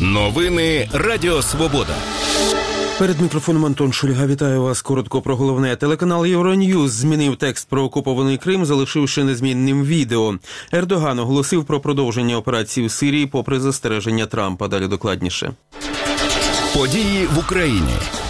Новини Радіо Свобода. Перед мікрофоном Антон Шульга. Вітаю вас. Коротко про головне. Телеканал Євроньюз змінив текст про окупований Крим, залишивши незмінним відео. Ердоган оголосив про продовження операції в Сирії попри застереження Трампа. Далі докладніше. Події в Україні.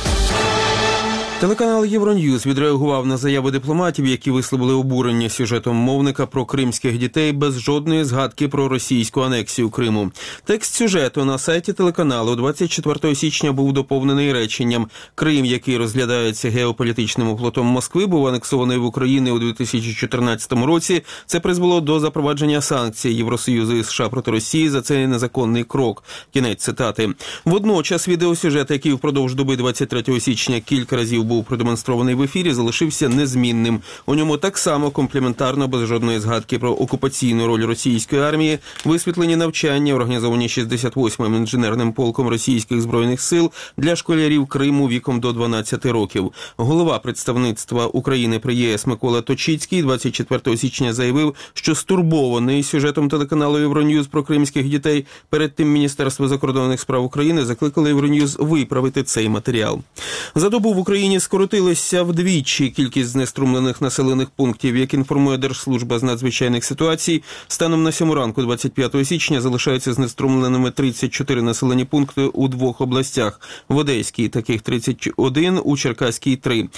Телеканал Євроньюз відреагував на заяви дипломатів, які висловили обурення сюжетом мовника про кримських дітей без жодної згадки про російську анексію Криму. Текст сюжету на сайті телеканалу 24 січня був доповнений реченням: «Крим, який розглядається геополітичним оплотом Москви, був анексований в Україну у 2014 році. Це призвело до запровадження санкцій Євросоюзу і США проти Росії за цей незаконний крок». Кінець цитати. Водночас відеосюжет, який впродовж доби 23 січня кілька разів був продемонстрований в ефірі, залишився незмінним. У ньому так само компліментарно, без жодної згадки про окупаційну роль російської армії, висвітлені навчання, організовані 68-м інженерним полком російських збройних сил для школярів Криму віком до 12 років. Голова представництва України при ЄС Микола Точицький 24 січня заявив, що стурбований сюжетом телеканалу Євроньюз про кримських дітей. Перед тим Міністерство закордонних справ України закликало Євроньюз виправити цей матеріал. За добу в Україні скоротилася вдвічі кількість знеструмлених населених пунктів. Як інформує Держслужба з надзвичайних ситуацій, станом на 7 ранку 25 січня залишаються знеструмленими 34 населені пункти у двох областях. В Одеській таких 31, у Черкаській 3.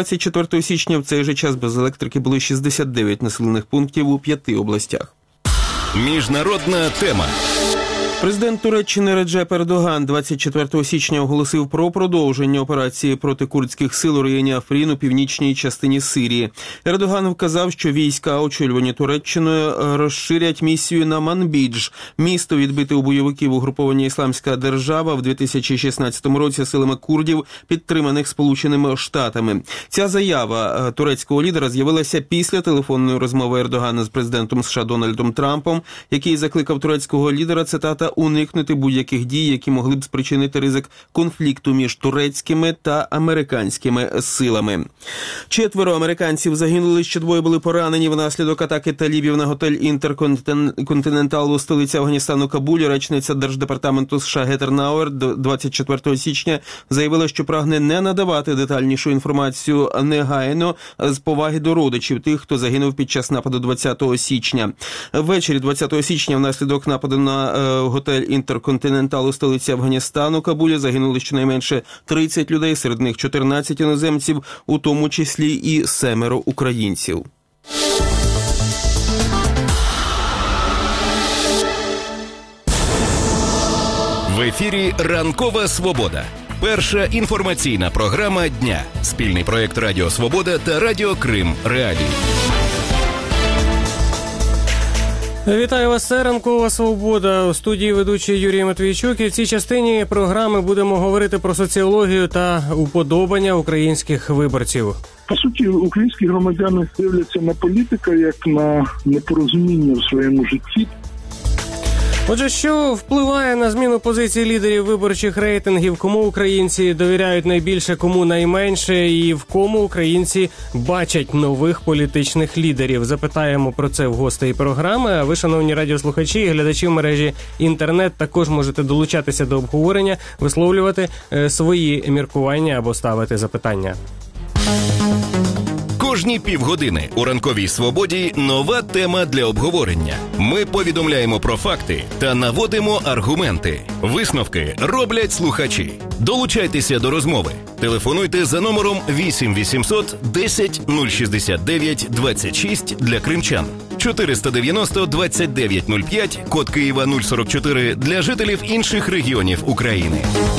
24 січня в цей же час без електрики були 69 населених пунктів у 5 областях. Міжнародна тема. Президент Туреччини Реджеп Ердоган 24 січня оголосив про продовження операції проти курдських сил у районі Афрін у північній частині Сирії. Ердоган вказав, що війська, очолювані Туреччиною, розширять місію на Манбідж. Місто відбите у бойовиків угруповання «Ісламська держава» в 2016 році силами курдів, підтриманих Сполученими Штатами. Ця заява турецького лідера з'явилася після телефонної розмови Ердогана з президентом США Дональдом Трампом, який закликав турецького лідера, цитата, уникнути будь-яких дій, які могли б спричинити ризик конфлікту між турецькими та американськими силами. 4 американців загинули, ще 2 були поранені внаслідок атаки талібів на готель «Інтерконтинентал» у столиці Афганістану Кабулі. Речниця Держдепартаменту США Гетер Науер 24 січня заявила, що прагне не надавати детальнішу інформацію негайно з поваги до родичів тих, хто загинув під час нападу 20 січня. Ввечері 20 січня внаслідок нападу на готель «Інтерконтинентал» у столиці Афганістану Кабулі загинули щонайменше 30 людей, серед них 14 іноземців, у тому числі і 7 українців. В ефірі «Ранкова свобода». Перша інформаційна програма дня. Спільний проєкт Радіо Свобода та Радіо Крим Реалії. Вітаю вас, це «Ранкова свобода». У студії ведучий Юрій Матвійчук. І в цій частині програми будемо говорити про соціологію та уподобання українських виборців. По суті, українські громадяни дивляться на політика як на непорозуміння в своєму житті. Отже, що впливає на зміну позицій лідерів виборчих рейтингів, кому українці довіряють найбільше, кому найменше, і в кому українці бачать нових політичних лідерів? Запитаємо про це в гостей програми. А ви, шановні радіослухачі і глядачі в мережі інтернет, також можете долучатися до обговорення, висловлювати свої міркування або ставити запитання. Кожні півгодини у «Ранковій свободі» нова тема для обговорення. Ми повідомляємо про факти та наводимо аргументи. Висновки роблять слухачі. Долучайтеся до розмови. Телефонуйте за номером 8 800 10 069 26 для кримчан, 490 29 05, код Києва 044 для жителів інших регіонів України.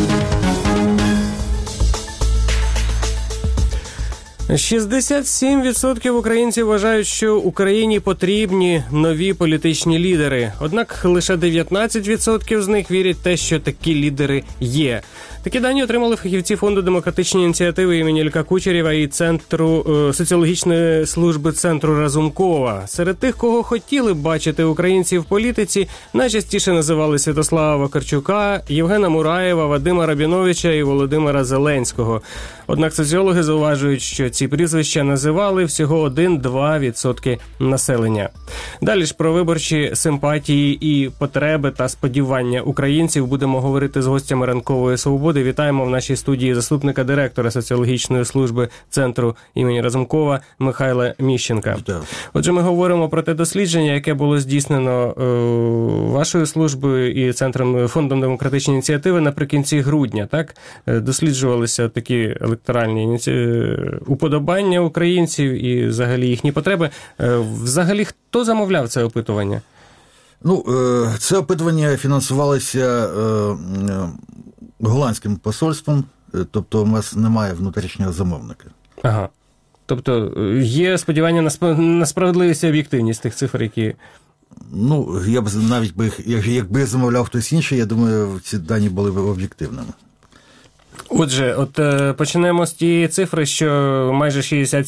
67% українців вважають, що Україні потрібні нові політичні лідери. Однак лише 19% з них вірять в те, що такі лідери є. Такі дані отримали фахівці Фонду демократичні ініціативи імені Ілька Кучерєва і Центру соціологічної служби Центру Разумкова. Серед тих, кого хотіли б бачити українці в політиці, найчастіше називали Святослава Вакарчука, Євгена Мураєва, Вадима Рабіновича і Володимира Зеленського. Однак соціологи зауважують, що ці прізвища називали всього 1-2% населення. Далі ж про виборчі симпатії і потреби та сподівання українців будемо говорити з гостями «Ранкової свободи». Вітаємо в нашій студії заступника директора соціологічної служби Центру імені Разумкова Михайла Міщенка. Отже, ми говоримо про те дослідження, яке було здійснено вашою службою і Центром фондом демократичної ініціативи наприкінці грудня. Так? Досліджувалися такі електоральні уподобання українців і взагалі їхні потреби. Взагалі, хто замовляв це опитування? Це опитування фінансувалося голландським посольством, тобто у нас немає внутрішнього замовника. Ага. Тобто є сподівання на справедливість і об'єктивність тих цифр, які... Я б навіть, якби я замовляв хтось інший, я думаю, ці дані були б об'єктивними. Отже, почнемо з тієї цифри, що майже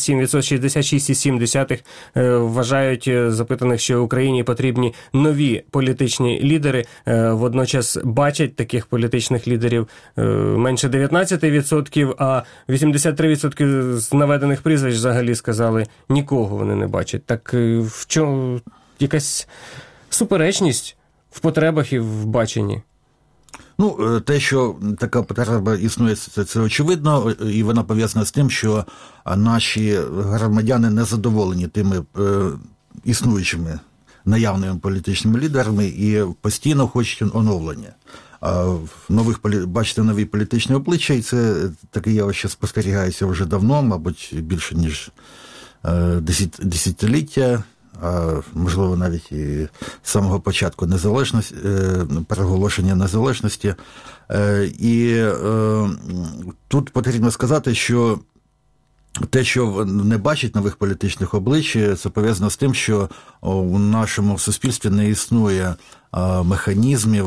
66,7% вважають запитаних, що Україні потрібні нові політичні лідери. Водночас бачать таких політичних лідерів менше 19%, а 83% з наведених прізвищ взагалі сказали, нікого вони не бачать. Так в чому якась суперечність в потребах і в баченні? Те, що така потреба існує, це очевидно, і вона пов'язана з тим, що наші громадяни не задоволені тими існуючими наявними політичними лідерами і постійно хочуть оновлення. Бачите нові політичні обличчя, і це таке явище спостерігається вже давно, мабуть, більше ніж десятиліття. Можливо, навіть і з самого початку незалежності, переголошення незалежності. І тут потрібно сказати, що те, що не бачить нових політичних облич, це пов'язано з тим, що у нашому суспільстві не існує механізмів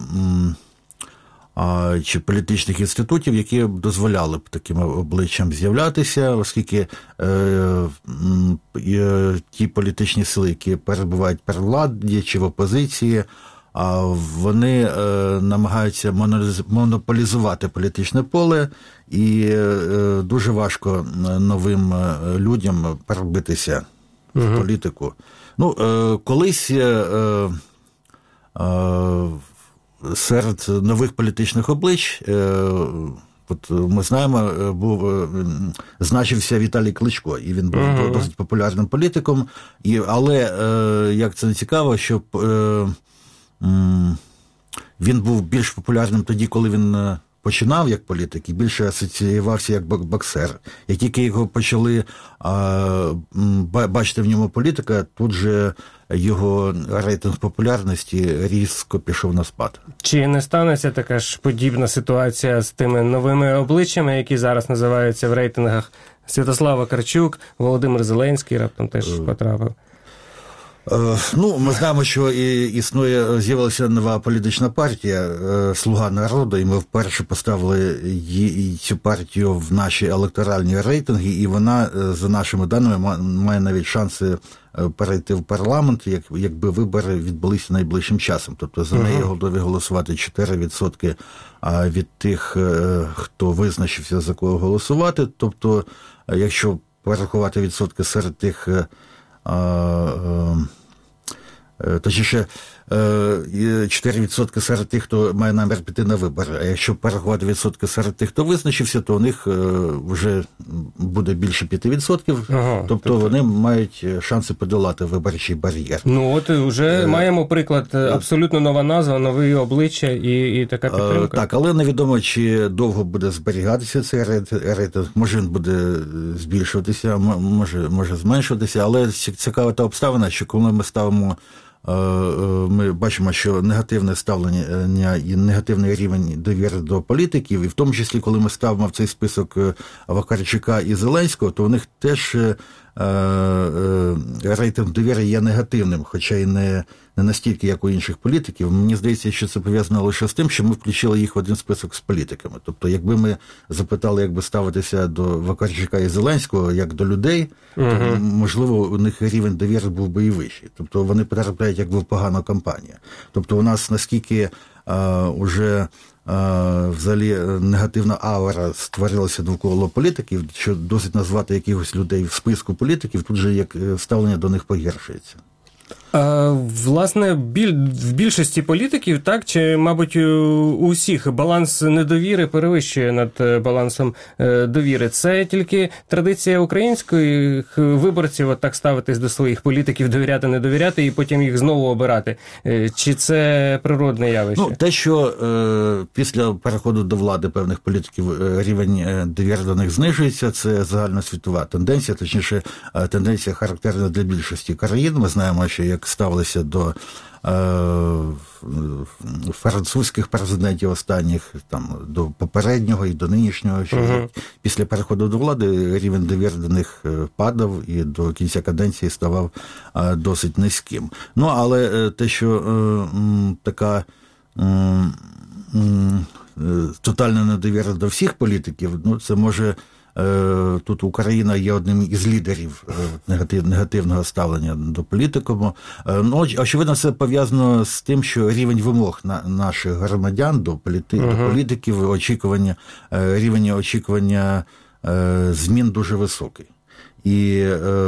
чи політичних інститутів, які б дозволяли б таким обличчям з'являтися, оскільки ті політичні сили, які перебувають при владі чи в опозиції, вони намагаються монополізувати політичне поле, і дуже важко новим людям перебитися в політику. Колись серед нових політичних облич, ми знаємо, значився Віталій Кличко, і він був досить популярним політиком, але, як це не цікаво, що він був більш популярним тоді, коли він починав як політик, і більше асоціювався як боксер. Як тільки його почали бачити в ньому політика, тут же його рейтинг популярності різко пішов на спад. Чи не станеться така ж подібна ситуація з тими новими обличчями, які зараз називаються в рейтингах? Святослав Вакарчук, Володимир Зеленський раптом теж потрапив. Ми знаємо, що з'явилася нова політична партія «Слуга народу», і ми вперше поставили цю партію в наші електоральні рейтинги, і вона, за нашими даними, має навіть шанси перейти в парламент, якби вибори відбулися найближчим часом. Тобто за неї готові голосувати 4% від тих, хто визначився, за кого голосувати. Тобто, якщо порахувати відсотки серед тих, точніше, 4% серед тих, хто має намір піти на вибори. А якщо порахувати відсотки серед тих, хто визначився, то у них вже буде більше 5%, тобто вони мають шанси подолати виборчий бар'єр. Вже маємо приклад, абсолютно нова назва, нові обличчя і така підтримка. Так, але невідомо, чи довго буде зберігатися цей рейтинг, може він буде збільшуватися, може зменшуватися, але цікава та обставина, що коли ми ставимо ми бачимо, що негативне ставлення і негативний рівень довіри до політиків, і в тому числі, коли ми ставимо в цей список Вакарчука і Зеленського, то у них теж рейтинг довіри є негативним, хоча й не настільки, як у інших політиків. Мені здається, що це пов'язано лише з тим, що ми включили їх в один список з політиками. Тобто, якби ми запитали, як би ставитися до Вакарчука і Зеленського, як до людей, то, можливо, у них рівень довіри був би і вищий. Тобто, вони потрапляють якби в погану кампанію. Тобто, у нас наскільки уже взагалі негативна аура створилася довкола політиків, що досить назвати якихось людей в списку політиків, тут же як ставлення до них погіршується. Власне, в більшості політиків, так, чи, мабуть, у всіх баланс недовіри перевищує над балансом довіри. Це тільки традиція українських виборців от так ставитись до своїх політиків, довіряти, не довіряти, і потім їх знову обирати. Чи це природне явище? Ну, те, що після переходу до влади певних політиків рівень довіри до них знижується, це загальносвітова тенденція, точніше, тенденція характерна для більшості країн. Ми знаємо, що як ставилися до французьких президентів останніх, там, до попереднього і до нинішнього, що після переходу до влади рівень довіри до них падав і до кінця каденції ставав досить низьким. Ну, але те, що така тотальна недовіра до всіх політиків, ну, це може тут Україна є одним із лідерів негативного ставлення до політикуму. Ну, очевидно, це пов'язано з тим, що рівень вимог наших громадян до політиків, рівень очікування змін дуже високий. І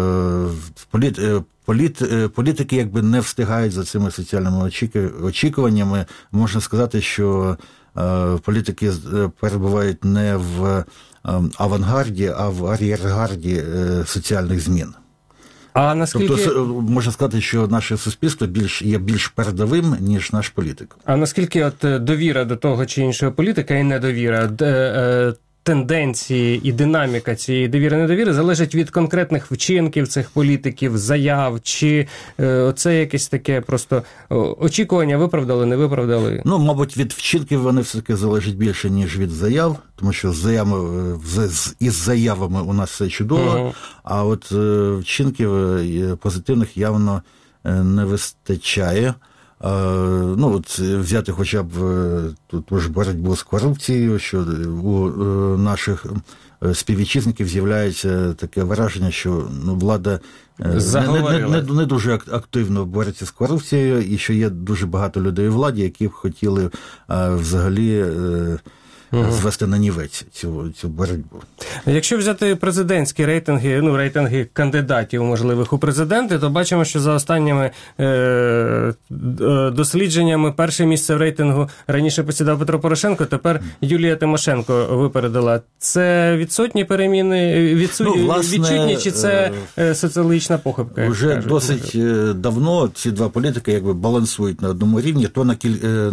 політики якби не встигають за цими соціальними очікуваннями. Можна сказати, що політики перебувають не в авангарді, а в ар'єргарді соціальних змін. А наскільки... Тобто, можна сказати, що наше суспільство є більш передовим, ніж наш політик. А наскільки от довіра до того чи іншого політика і недовіра, тенденції і динаміка цієї довіри-недовіри залежить від конкретних вчинків цих політиків, заяв, чи оце якесь таке просто очікування виправдали, не виправдали? Ну, мабуть, від вчинків вони все-таки залежать більше, ніж від заяв, тому що із заявами у нас все чудово, а от вчинків позитивних явно не вистачає. Ну, от взяти хоча б тут ж боротьбу з корупцією, що у наших співвітчизників з'являється таке враження, що влада не дуже активно бореться з корупцією, і що є дуже багато людей у владі, які б хотіли взагалі звести на нівець цю боротьбу. Якщо взяти президентські рейтинги, рейтинги кандидатів можливих у президенти, то бачимо, що за останніми дослідженнями перше місце в рейтингу раніше посідав Петро Порошенко, тепер Юлія Тимошенко випередила. Це відсотні переміни, відчутні, чи це соціологічна похибка? Вже досить давно ці два політики якби балансують на одному рівні, то на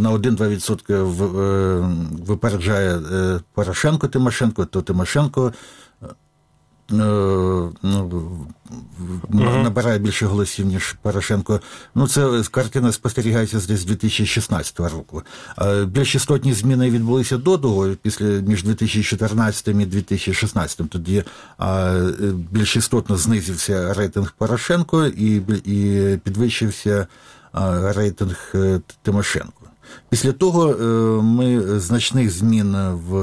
1-2% випереджає Порошенко Тимошенко, то Тимошенко набирає більше голосів, ніж Порошенко. Ну, це картина спостерігається десь з 2016 року. Більш істотні зміни відбулися до того, між 2014 і 2016. Тоді більш істотно знизився рейтинг Порошенко і підвищився рейтинг Тимошенко. Після того ми значних змін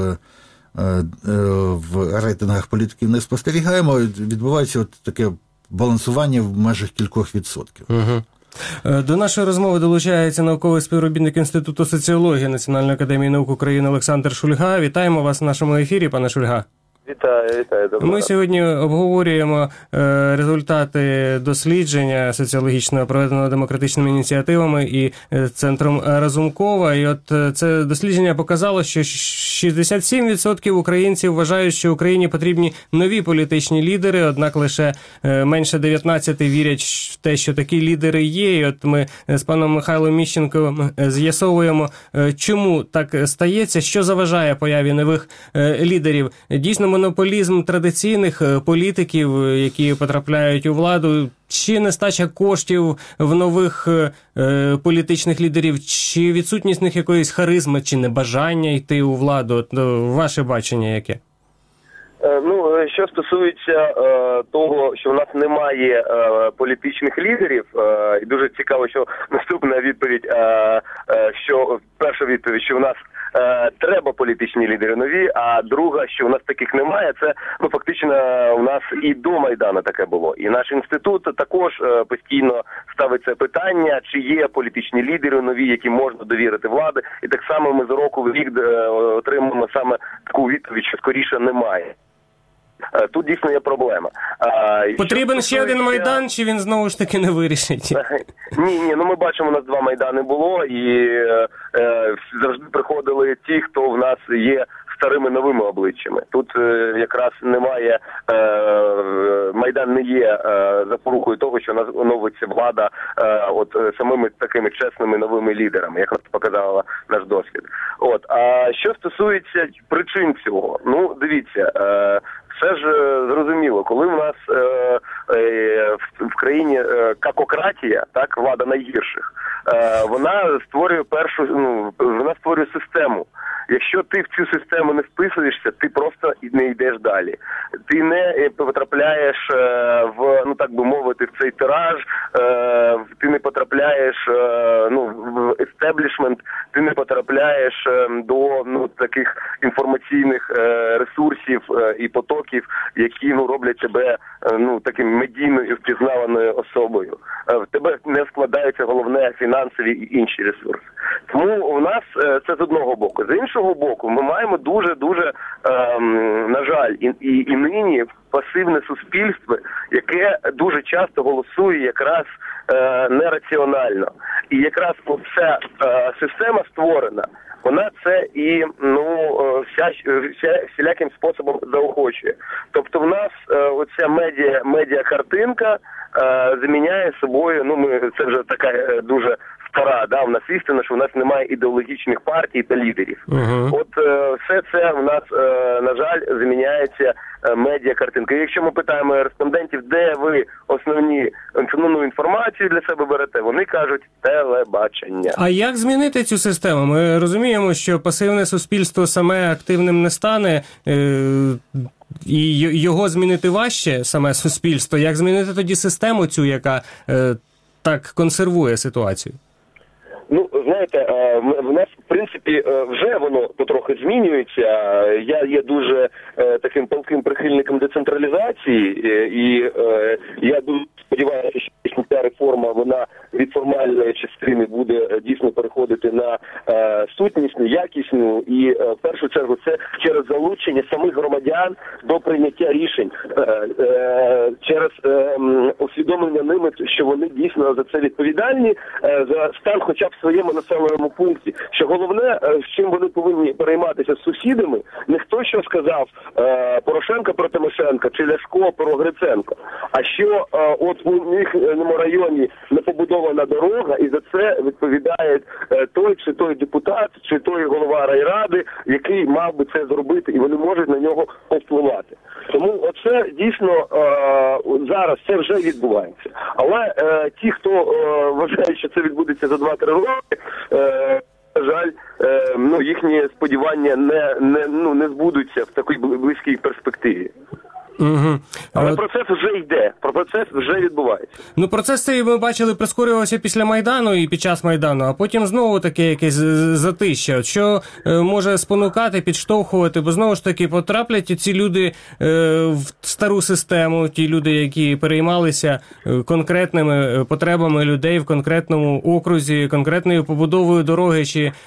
в рейтингах політиків не спостерігаємо. Відбувається от таке балансування в межах кількох відсотків. До нашої розмови долучається науковий співробітник Інституту соціології Національної академії наук України Олександр Шульга. Вітаємо вас в нашому ефірі, пане Шульга. Вітаю. Ми сьогодні обговорюємо результати дослідження соціологічного, проведеного демократичними ініціативами і Центром Разумкова. І от це дослідження показало, що 67% українців вважають, що Україні потрібні нові політичні лідери, однак лише менше 19% вірять в те, що такі лідери є. І от ми з паном Михайлом Міщенком з'ясовуємо, чому так стається, що заважає появі нових лідерів. Дійсно, монополізм традиційних політиків, які потрапляють у владу, чи нестача коштів в нових політичних лідерів, чи відсутність в них якоїсь харизми, чи небажання йти у владу? От, ваше бачення яке? Що стосується того, що в нас немає політичних лідерів, і дуже цікаво, що наступна відповідь, перша відповідь, що в нас треба політичні лідери нові, а друга, що у нас таких немає, це фактично у нас і до Майдану таке було. І наш інститут також постійно ставить це питання, чи є політичні лідери нові, які можна довірити влади. І так само ми з року в рік отримуємо саме таку відповідь, що скоріше немає. Тут дійсно є проблема. Потрібен ще один Майдан, чи він знову ж таки не вирішить? Ні, ми бачимо, у нас 2 Майдани було, і завжди приходили ті, хто в нас є старими новими обличчями. Тут якраз немає, Майдан не є запорукою того, що у нас оновиться влада самими такими чесними новими лідерами, як показала наш досвід. А що стосується причин цього, дивіться, все ж зрозуміло, коли в нас в країні какократія, так, влада найгірших, вона створює вона створює систему. Якщо ти в цю систему не вписуєшся, ти просто не йдеш далі. Ти не потрапляєш так би мовити, в цей тираж, ти не потрапляєш в естеблішмент, ти не потрапляєш до таких інформаційних ресурсів і потоків, які роблять тебе таким медійною і впізнаваною особою. В тебе не складаються головне фінансові і інші ресурси. Тому у нас це з одного боку. З іншого боку, ми маємо дуже-дуже, на жаль, і нині пасивне суспільство, яке дуже часто голосує якраз нераціонально. І якраз ця система створена, вона це і всіляким способом заохочує. Тобто в нас оця медіа-картинка заміняє собою, це вже така дуже стара, в нас істина, що в нас немає ідеологічних партій та лідерів. Все це в нас, на жаль, заміняється медіа-картинка. І якщо ми питаємо респондентів, де ви основну інформацію для себе берете, вони кажуть телебачення. А як змінити цю систему? Ми розуміємо, що пасивне суспільство саме активним не стане, і його змінити важче, саме суспільство. Як змінити тоді систему цю, яка так консервує ситуацію? Знаєте, в нас, в принципі, вже воно потрохи змінюється. Я є дуже таким палким прихильником децентралізації, і я дуже сподіваюся, що ця реформа, вона від формальної частини буде дійсно переходити на сутнісну, якісну, і в першу чергу це через залучення самих громадян до прийняття рішень, через усвідомлення ними, що вони дійсно за це відповідальні, за стан хоча б в своєму населеному пункті, що головне, з чим вони повинні перейматися з сусідами, не хто що сказав Порошенко про Тимошенко чи Ляшко про Гриценко, а що от у їхньому районі не побудована дорога, і за це відповідає той чи той депутат, чи той голова райради, який мав би це зробити, і вони можуть на нього повпливати. Тому оце дійсно зараз це вже відбувається. Але ті, хто вважає, що це відбудеться за 2-3 роки, на жаль, їхні сподівання не збудуться в такій близькій перспективі. Але процес вже йде, процес вже відбувається. Процес цей, ми бачили, прискорювався після Майдану і під час Майдану, а потім знову таке якесь затища. Що може спонукати, підштовхувати, бо знову ж таки потраплять ці люди в стару систему, ті люди, які переймалися конкретними потребами людей в конкретному окрузі, конкретною побудовою дороги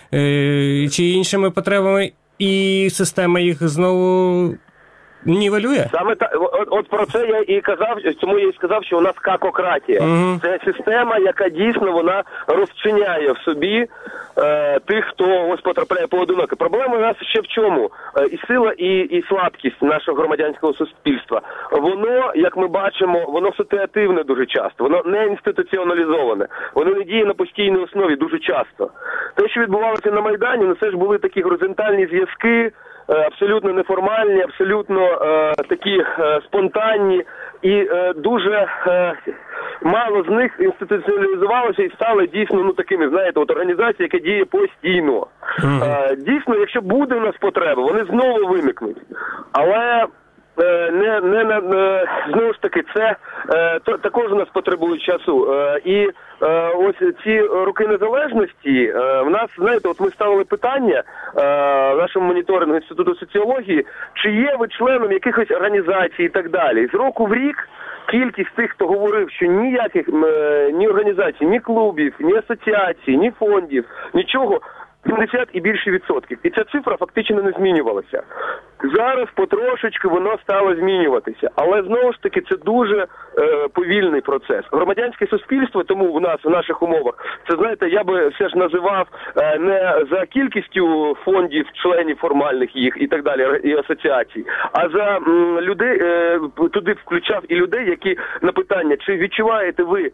чи іншими потребами, і система їх знову нівелює? Саме так, от про це я і казав, цьому я і сказав, що у нас какократія. Це система, яка дійсно вона розчиняє в собі тих, хто ось потрапляє поодиноко. Проблема у нас ще в чому? І сила, і слабкість нашого громадянського суспільства. Воно, як ми бачимо, воно ситуативне дуже часто, воно не інституціоналізоване, воно не діє на постійній основі дуже часто. Те, що відбувалося на Майдані, це ж були такі горизонтальні зв'язки, абсолютно неформальні, абсолютно такі спонтанні, і дуже мало з них інституціалізувалося і стали дійсно такими, знаєте, організації, яка діє постійно. Дійсно, якщо буде у нас потреба, вони знову виникнуть. Але знову ж таки, це також у нас потребує часу. І ось ці роки незалежності, в нас, знаєте, от ми ставили питання в нашому моніторингу Інституту соціології, чи є ви членом якихось організацій і так далі. З року в рік кількість тих, хто говорив, що ніяких ні організацій, ні клубів, ні асоціацій, ні фондів, нічого, 70 і більше відсотків. І ця цифра фактично не змінювалася. Зараз потрошечки воно стало змінюватися. Але, знову ж таки, це дуже повільний процес. Громадянське суспільство, тому в наших умовах, це, знаєте, я би все ж називав не за кількістю фондів, членів формальних їх і так далі, і асоціацій, а за людей, туди включав і людей, які на питання, чи відчуваєте ви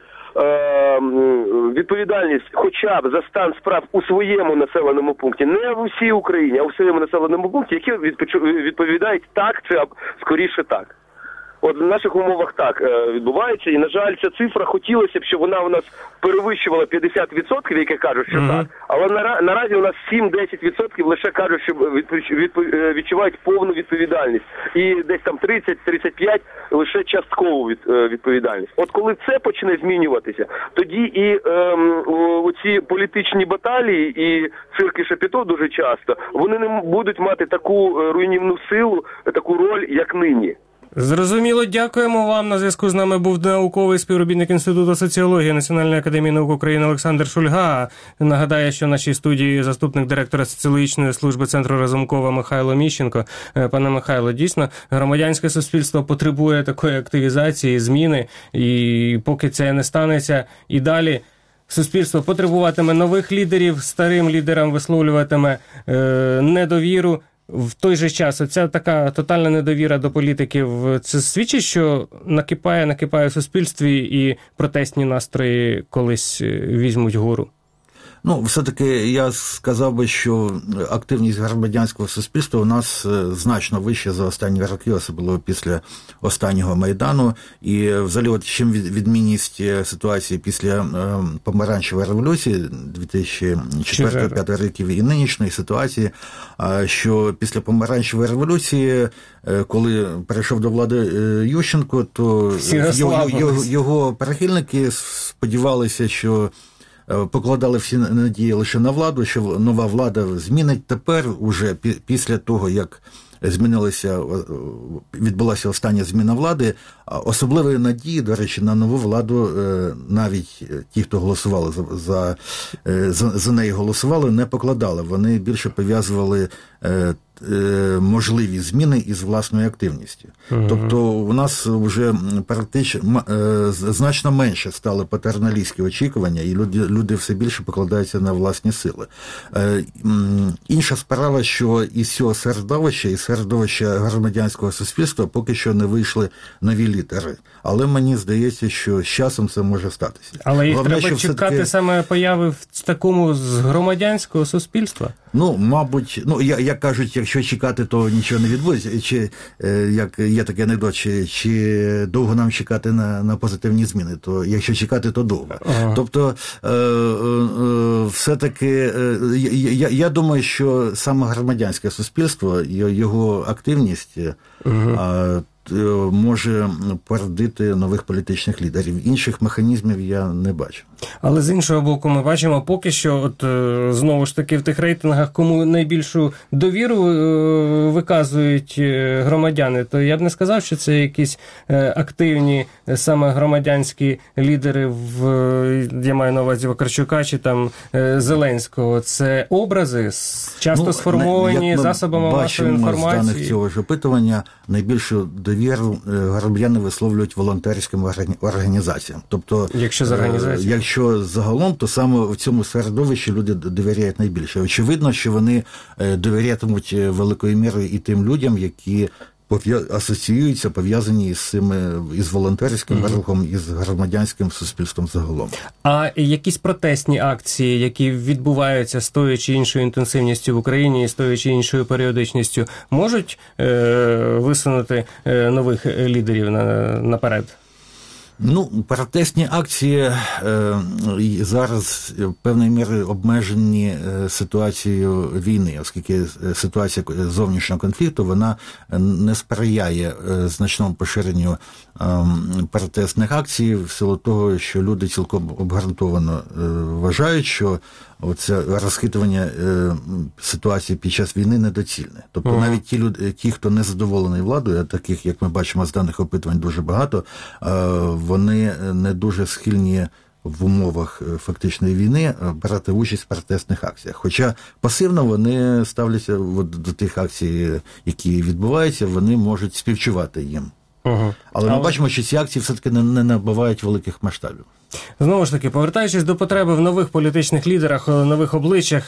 відповідальність хоча б за стан справ у своєму населеному пункті, не в усій Україні, а у своєму населеному пункті, які відповідають так чи скоріше так. От в наших умовах так відбувається, і, на жаль, ця цифра, хотілося б, щоб вона у нас перевищувала 50%, які кажуть, що так, але наразі у нас 7-10% лише кажуть, що відчувають повну відповідальність, і десь там 30-35% лише часткову відповідальність. От коли це почне змінюватися, тоді і оці політичні баталії і цирки Шапіто дуже часто, вони не будуть мати таку руйнівну силу, таку роль, як нині. Зрозуміло, дякуємо вам. На зв'язку з нами був науковий співробітник Інституту соціології Національної академії наук України Олександр Шульга. Нагадаю, що в нашій студії заступник директора соціологічної служби Центру Разумкова Михайло Міщенко. Пане Михайло, дійсно, громадянське суспільство потребує такої активізації, зміни, і поки це не станеться, і далі суспільство потребуватиме нових лідерів, старим лідерам висловлюватиме недовіру. В той же час оця така тотальна недовіра до політиків, це свідчить, що накипає в суспільстві і протестні настрої колись візьмуть гору? Ну, все-таки я сказав би, що активність громадянського суспільства у нас значно вища за останні роки, особливо після останнього Майдану. І взагалі, от чим відмінність ситуації після помаранчевої революції 2004-2005 років і нинішньої ситуації, що після помаранчевої революції, коли перейшов до влади Ющенко, то його прихильники сподівалися, що покладали всі надії лише на владу, що нова влада змінить. Тепер, уже після того, як відбулася остання зміна влади, особливої надії, до речі, на нову владу навіть ті, хто голосували за неї голосували, не покладали. Вони більше пов'язували можливі зміни із власною активністю. Тобто у нас вже практично значно менше стали патерналістські очікування, і люди все більше покладаються на власні сили. Інша справа, що із цього середовища, із середовища громадянського суспільства поки що не вийшли нові лідери. Але мені здається, що з часом це може статися. Але їх треба чекати саме появи в такому з громадянського суспільства? Ну, мабуть, як кажуть, якщо чекати, то нічого не відбудеться. Чи, як є такий анекдот, чи довго нам чекати на позитивні зміни, то якщо чекати, то довго. Тобто, все-таки, я думаю, що саме громадянське суспільство, його активність може породити нових політичних лідерів. Інших механізмів я не бачу. Але з іншого боку, ми бачимо поки що, знову ж таки, в тих рейтингах, кому найбільшу довіру виказують громадяни, то я б не сказав, що це якісь активні саме громадянські лідери, я маю на увазі Вакарчука чи там Зеленського. Це образи, часто сформовані засобами масової інформації. Бачимо з даних цього ж опитування, найбільшу довіру громадяни висловлюють волонтерським організаціям. Тобто, якщо загалом, то саме в цьому середовищі люди довіряють найбільше. Очевидно, що вони довірятимуть великою мірою і тим людям, які асоціюються, пов'язані із волонтерським рухом, із громадянським суспільством загалом. А якісь протестні акції, які відбуваються з тою чи іншою інтенсивністю в Україні і з тою чи іншою періодичністю, можуть висунути нових лідерів наперед? Протестні акції зараз певною мірою обмежені ситуацією війни, оскільки ситуація зовнішнього конфлікту, вона не сприяє значному поширенню протестних акцій в силу того, що люди цілком обґрунтовано вважають, що оце розхитування ситуації під час війни недоцільне. Тобто навіть ті, хто не задоволений владою, а таких, як ми бачимо з даних опитувань, дуже багато, вони не дуже схильні в умовах фактичної війни брати участь в протестних акціях. Хоча пасивно вони ставляться до тих акцій, які відбуваються, вони можуть співчувати їм. Але ми бачимо, що ці акції все-таки не набувають великих масштабів. Знову ж таки, повертаючись до потреби в нових політичних лідерах, нових обличчях,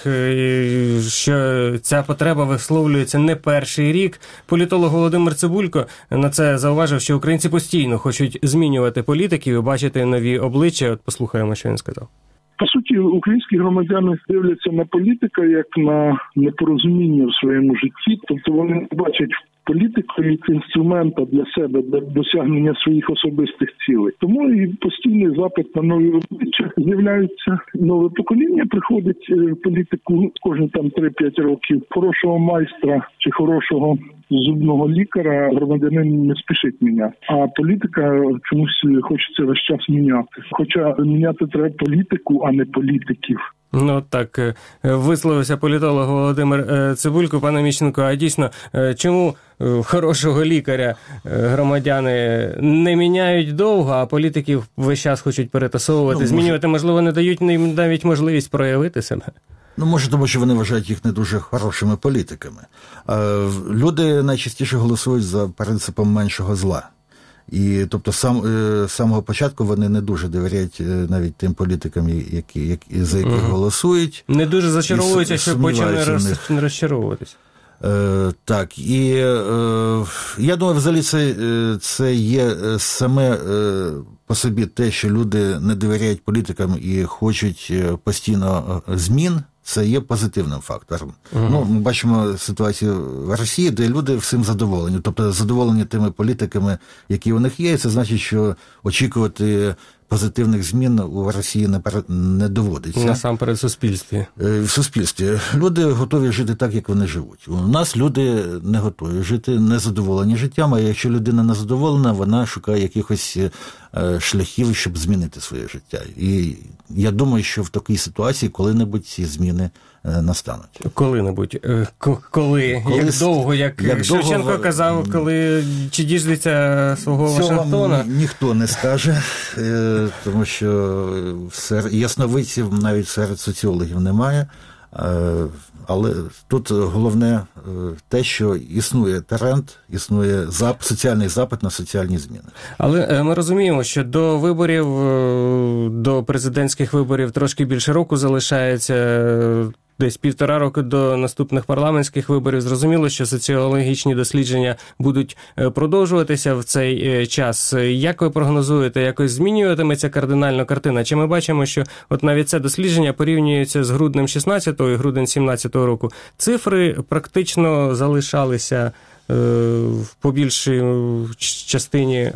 що ця потреба висловлюється не перший рік, політолог Володимир Цибулько на це зауважив, що українці постійно хочуть змінювати політиків і бачити нові обличчя. От послухаємо, що він сказав. По суті, українські громадяни дивляться на політика як на непорозуміння в своєму житті, тобто вони не бачать політику як інструмента для себе, для досягнення своїх особистих цілей. Тому і постійний запит на нові обличчя, з'являється нове покоління, приходить в політику кожні 3-5 років. Хорошого майстра чи хорошого зубного лікаря громадянин не спішить міняти. А політика чомусь хочеться весь час міняти. Хоча міняти треба політику, а не політиків. Так висловився політолог Володимир Цибулько. Пане Міщенко, а дійсно, чому хорошого лікаря громадяни не міняють довго, а політиків весь час хочуть перетасовувати, змінювати, можливо, не дають їм навіть можливість проявити себе? Може, тому що вони вважають їх не дуже хорошими політиками. Люди найчастіше голосують за принципом меншого зла. І, тобто, з самого початку вони не дуже довіряють навіть тим політикам, за яких голосують. Не дуже зачаровуються, що почали розчаровуватися. Так, і я думаю, взагалі це є саме по собі те, що люди не довіряють політикам і хочуть постійно змін, це є позитивним фактором. Ми бачимо ситуацію в Росії, де люди всім задоволені. Тобто задоволені тими політиками, які у них є, і це значить, що очікувати позитивних змін у Росії не доводиться. Насамперед в суспільстві. В суспільстві. Люди готові жити так, як вони живуть. У нас люди не готові жити, не задоволені життям, а якщо людина не задоволена, вона шукає якихось шляхів, щоб змінити своє життя. І я думаю, що в такій ситуації коли-небудь ці зміни настануть. Коли-небудь. Коли? Як довго? Як Шевченко казав, коли чи діждеться свого Вашингтона? Ніхто не скаже, тому що ясновидців навіть серед соціологів немає. Але тут головне те, що існує тренд, існує соціальний запит на соціальні зміни. Але ми розуміємо, що до виборів, до президентських виборів трошки більше року залишається, десь 1,5 роки до наступних парламентських виборів. Зрозуміло, що соціологічні дослідження будуть продовжуватися в цей час. Як ви прогнозуєте, якось змінюватиметься кардинально картина? Чи ми бачимо, що от навіть це дослідження порівнюється з груднем 16-го і грудень 17-го року? Цифри практично залишалися по більшій частині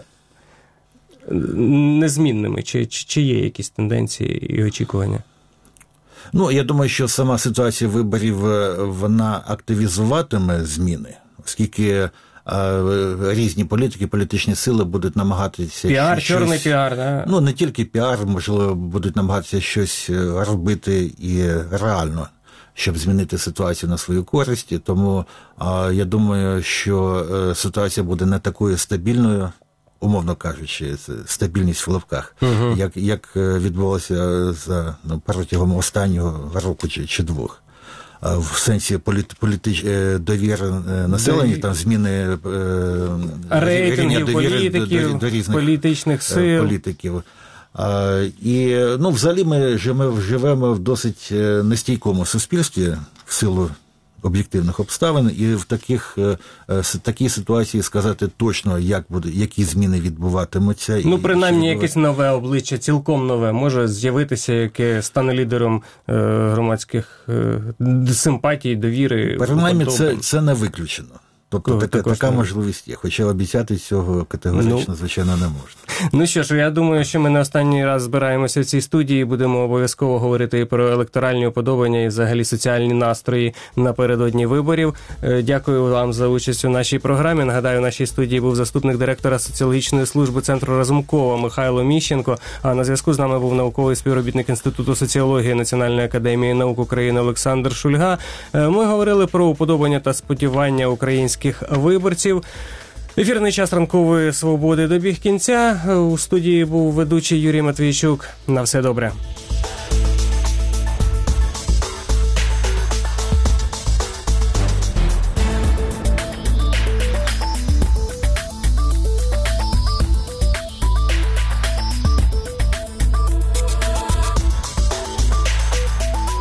незмінними. Чи є якісь тенденції і очікування? Я думаю, що сама ситуація виборів, вона активізуватиме зміни, оскільки різні політики, політичні сили будуть намагатися... Піар, чорний піар, да? Не тільки піар, можливо, будуть намагатися щось робити і реально, щоб змінити ситуацію на свою користь. Тому я думаю, що ситуація буде не такою стабільною, умовно кажучи, стабільність в лапках, як відбулося протягом останнього року чи двох. В сенсі довіри населення, там зміни рейтингів політиків, до різних політичних сил. Політиків. І, взагалі ми живемо в досить нестійкому суспільстві в силу об'єктивних обставин, і в такій ситуації сказати точно, які зміни відбуватимуться. Принаймні якесь нове обличчя, цілком нове, може з'явитися, яке стане лідером громадських симпатій, довіри. Принаймні це не виключено. Тобто така можливість є, хоча обіцяти цього категорично, звичайно, не можна. Ну що ж, я думаю, що ми не останній раз збираємося в цій студії і будемо обов'язково говорити і про електоральні уподобання, і взагалі соціальні настрої напередодні виборів. Дякую вам за участь у нашій програмі. Нагадаю, в нашій студії був заступник директора соціологічної служби Центру Разумкова Михайло Міщенко, а на зв'язку з нами був науковий співробітник Інституту соціології Національної академії наук України Олександр Шульга. Ми говорили про уподобання та сподівання українських виборців. Ефірний час ранкової свободи добіг кінця. У студії був ведучий Юрій Матвійчук. На все добре.